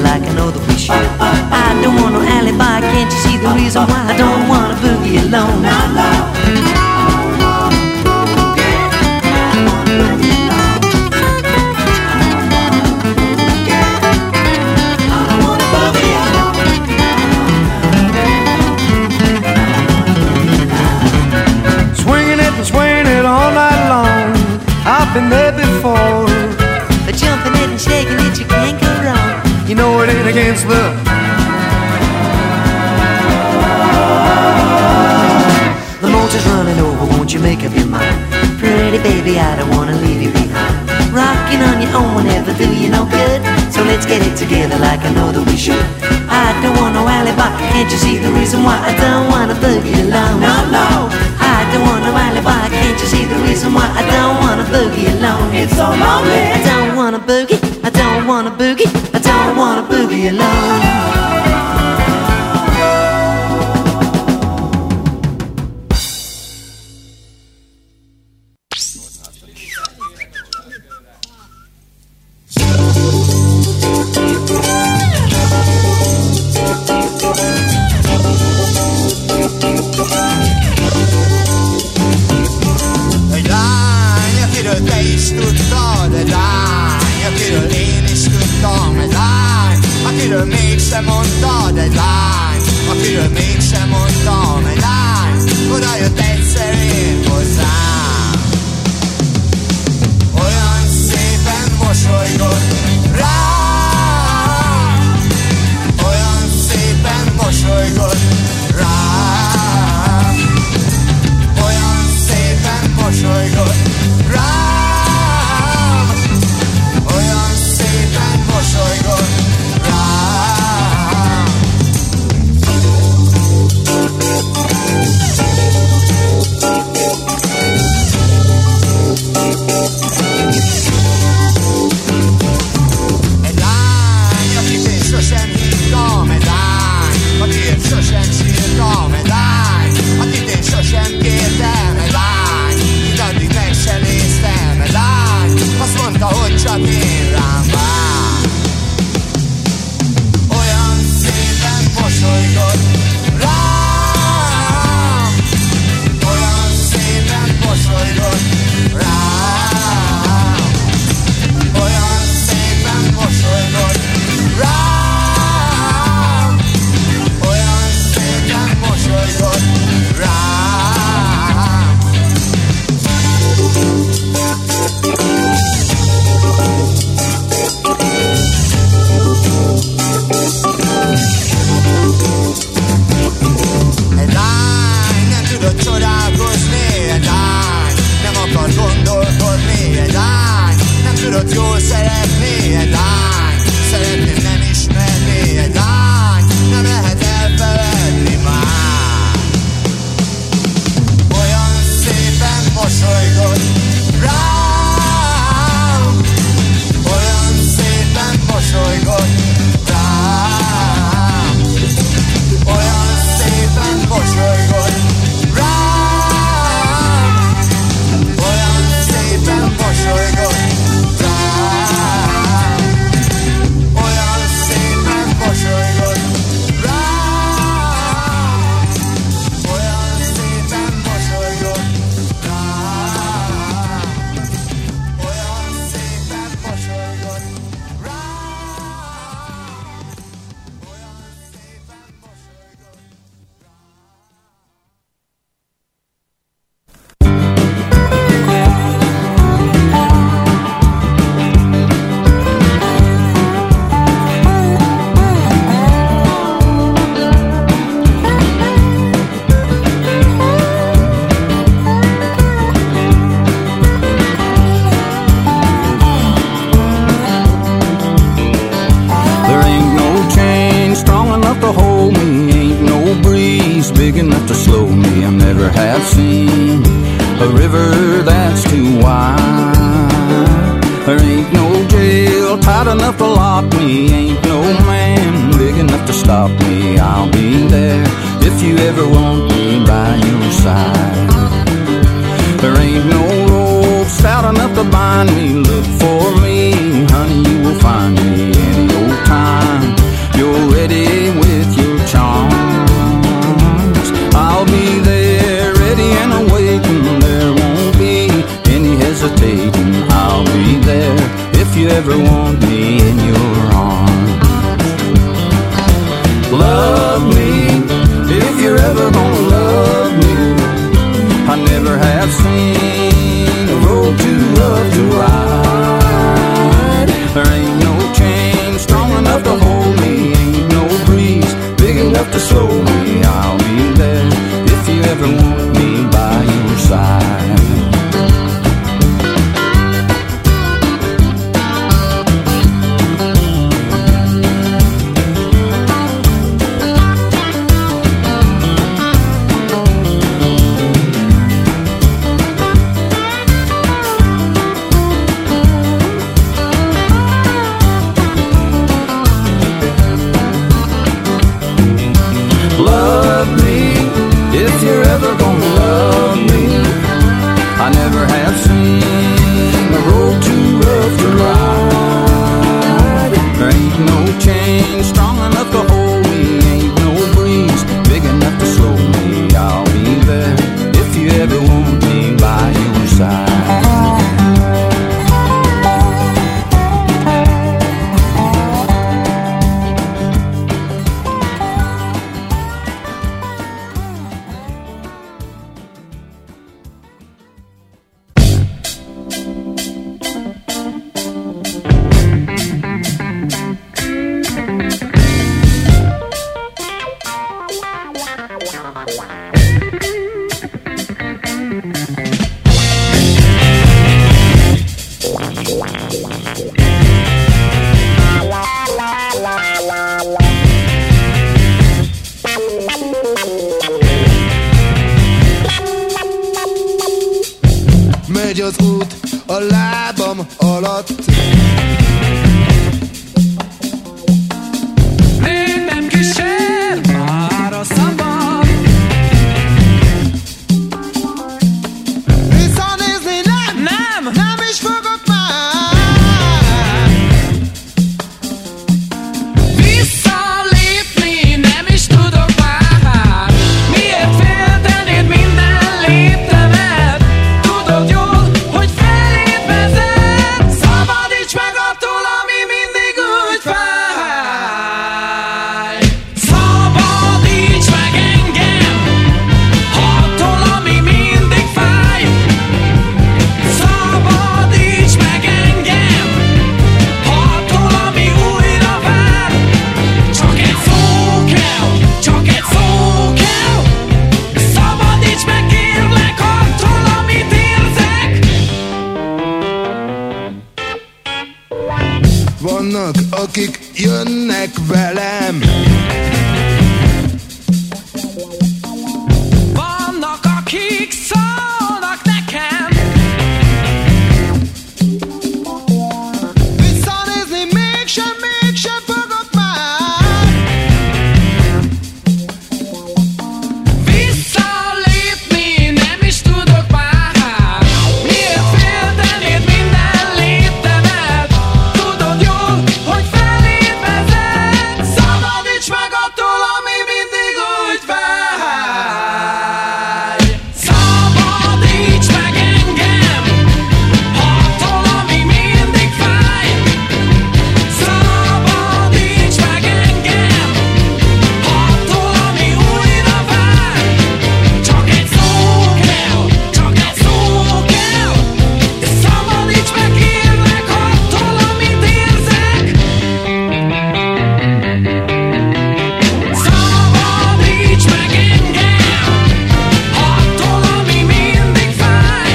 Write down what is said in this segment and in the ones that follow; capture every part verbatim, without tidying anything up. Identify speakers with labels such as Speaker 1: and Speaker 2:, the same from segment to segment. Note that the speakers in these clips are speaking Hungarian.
Speaker 1: like I know that we should. I don't want no alibi, can't you see the reason why I don't wanna boogie alone?
Speaker 2: Swinging it and swinging it all night long, I've been there before.
Speaker 1: But jumping it and shaking it, you can't go wrong.
Speaker 2: You know it ain't against the
Speaker 1: The motor's running over, won't you make up your mind? Pretty baby, I don't wanna leave you behind. Rocking on your own will never do you no good, so let's get it together like I know that we should. I don't want no alibi, can't you see the reason why I don't wanna boogie alone? No, no, I don't want no alibi, can't you see the reason why I don't wanna boogie alone? It's so lonely. I don't wanna boogie, I don't wanna boogie, I don't wanna boogie alone.
Speaker 3: Find me, look for me, honey, you will find me any old time. ever gonna love me, I never have seen a road too rough to ride. There ain't no chain strong enough to hold me, ain't no breeze big enough to slow me. I'll be there if you ever want me by your side.
Speaker 2: Megy az út a lábam alatt.
Speaker 4: Népem kísér már a szabad.
Speaker 2: Visszanézni nem,
Speaker 4: Nem,
Speaker 2: nem is fogok már.
Speaker 4: visszalépni nem is tudok már. Miért féltenéd minden léptemet? Tudod jól, hogy feléd vezet. Szabadíts meg attól, ami mindig úgy fáj. Szabadíts meg engem attól, ami mindig fáj. Szabadíts meg engem attól, ami újra vár. Csak egy szó kell, csak egy szó kell. Szabadíts meg kérlek attól, amit érzek.
Speaker 2: Vannak, akik jönnek velem.
Speaker 4: Vannak, akik szólnak nekem.
Speaker 2: Visszanézni mégsem, mégsem fogok már.
Speaker 4: Visszalépni nem is tudok már. Miért féltenéd minden léptemet? Tudod jól, hogy feléd vezet. Szabadíts meg attól, ami mindig úgy fáj. Szabadíts meg engem attól, ami mindig fáj. Szabadíts meg engem attól, ami újra vár. Csak egy szó kell, csak egy szó kell. Szabadíts meg kérlek attól, amit érzek. Szabadíts meg engem attól, ami mindig fáj.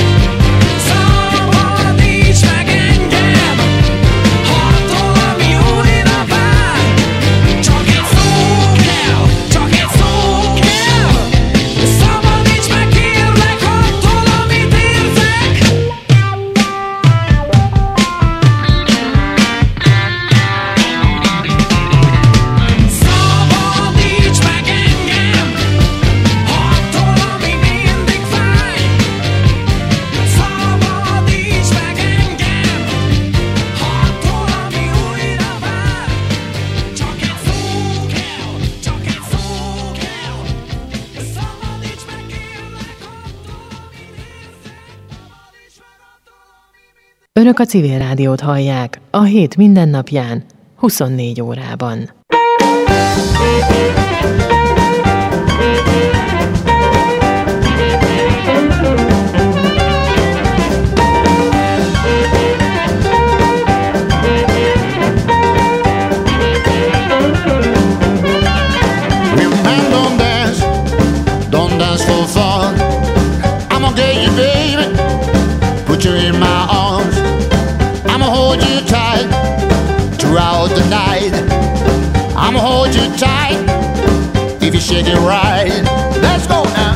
Speaker 4: Szabadíts meg engem attól, ami újra vár. Csak egy szó kell, csak egy szó kell. Szabadíts meg kérlek attól, amit érzek. Szabadíts meg engem attól, ami mindig fáj. Szabadíts meg engem attól, ami újra vár. Csak egy szó kell, csak egy szó kell. Szabadíts meg kérlek attól, amit érzek. Szabadíts meg attól, ami mindig.
Speaker 5: Önök a Civil Rádiót hallják a hét mindennapján, huszonnégy órában.
Speaker 6: you shake it right. Let's go now.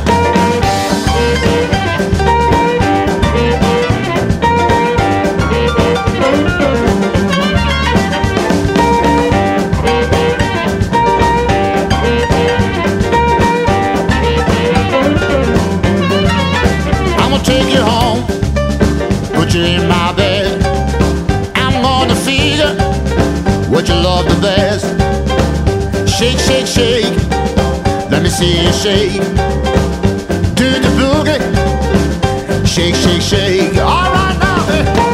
Speaker 6: Take you home, put you in my bed. I'm gonna figure what you love the best. Shake, shake, shake, let me see you shake. Do the boogie, shake, shake, shake. All right now, hey.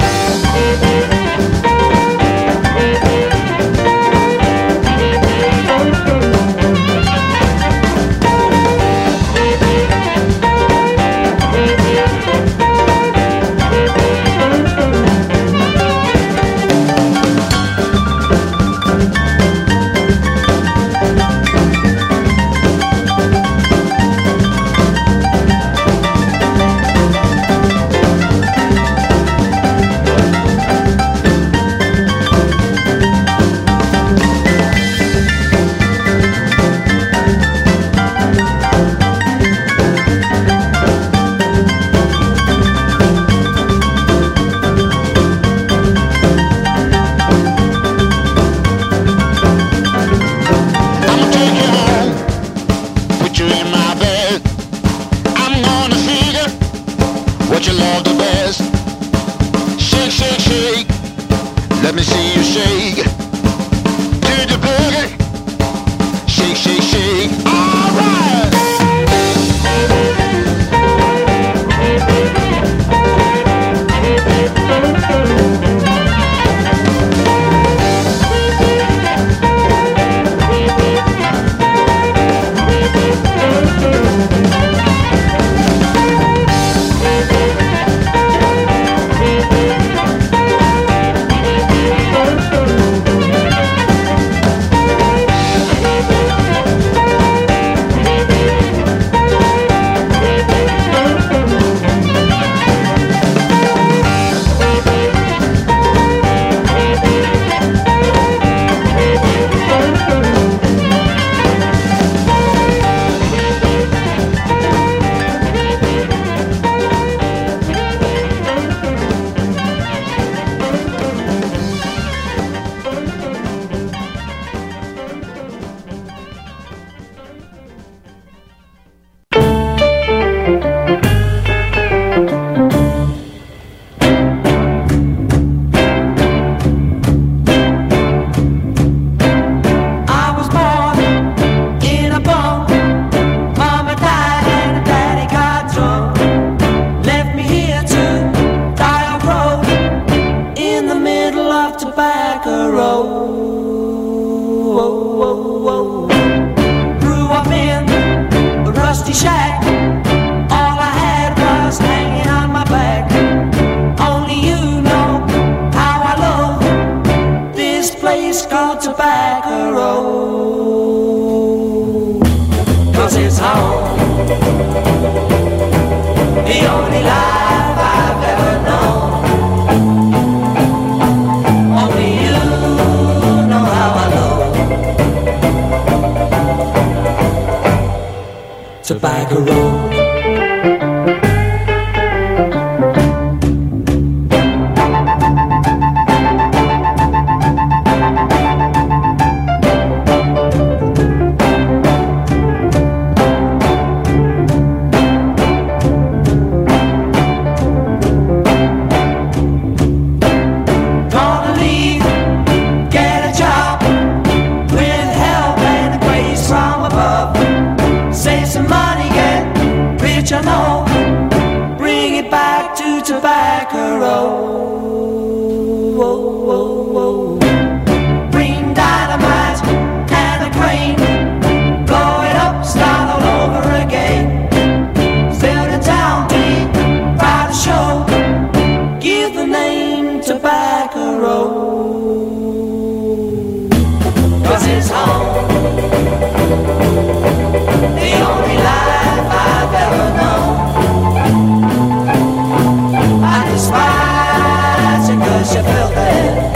Speaker 7: Tobacco Road.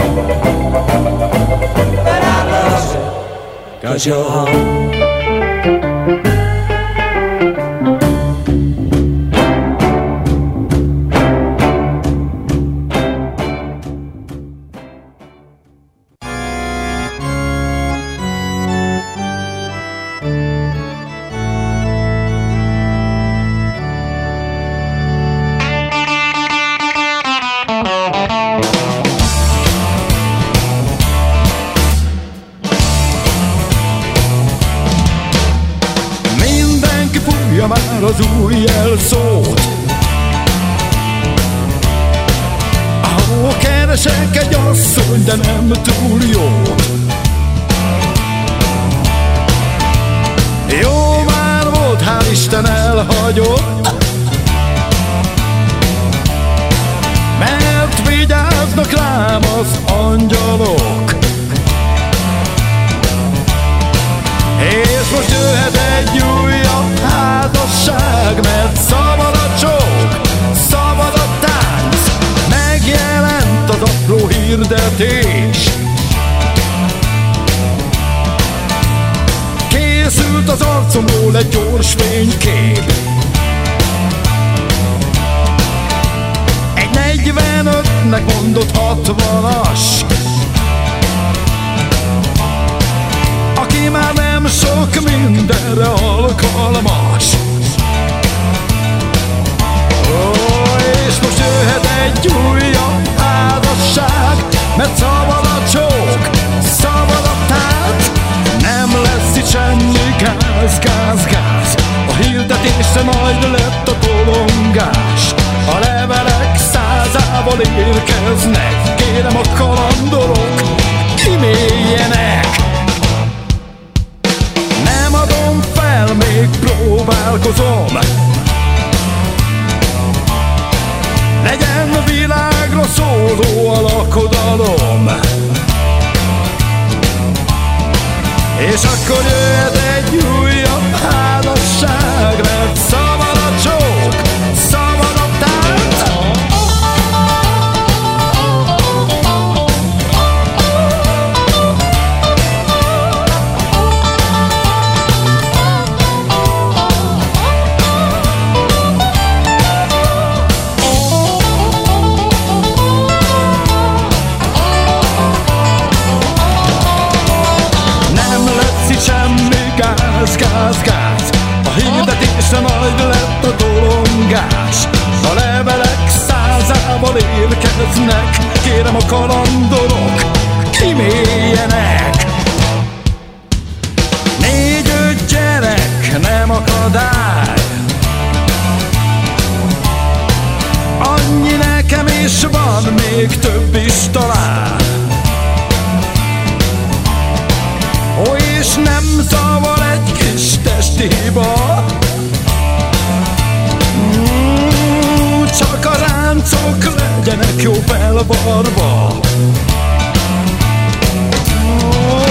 Speaker 7: Cause you're home.
Speaker 2: hallja már az új jelszót. Ahó, keresek egy asszony, de nem túl jó. Jó már volt, hál' Isten elhagyott, mert vigyáznak rám az angyalok. És most jöhet egy újabb házasság, mert szabad a csók, szabad a tánc. Megjelent az apró hirdetés, készült az arcomról egy gyors fénykép. Egy negyvenötnek mondott hatvanas, aki már nem sok mindenre alkalmas. Ó, és most jöhet egy újabb házasság, mert szabad a csók, szabad a tánc. Nem lesz itt semmi gáz, gáz, gáz. A hirdetésre majd lett a tolongás. A levelek százával érkeznek, kérem a kalandorok, kiméljenek. Nem adom fel, még próbálkozom. Legyen világra szóló a lakodalom. És akkor jöhet egy újabb házasság, mert szabad a csók, szabad a tánc. Gáz, gáz, gáz. A hirdetésre majd lett a tolongás. A levelek százával érkeznek, kérem a kalandorok, kiméljenek. Négy-öt gyerek nem akadály, annyi nekem is van, még több is talán. Ó, és nem zavar egy kis testi hiba, mm, csak a ráncok legyenek jó felvarva. Ó,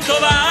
Speaker 8: tovább!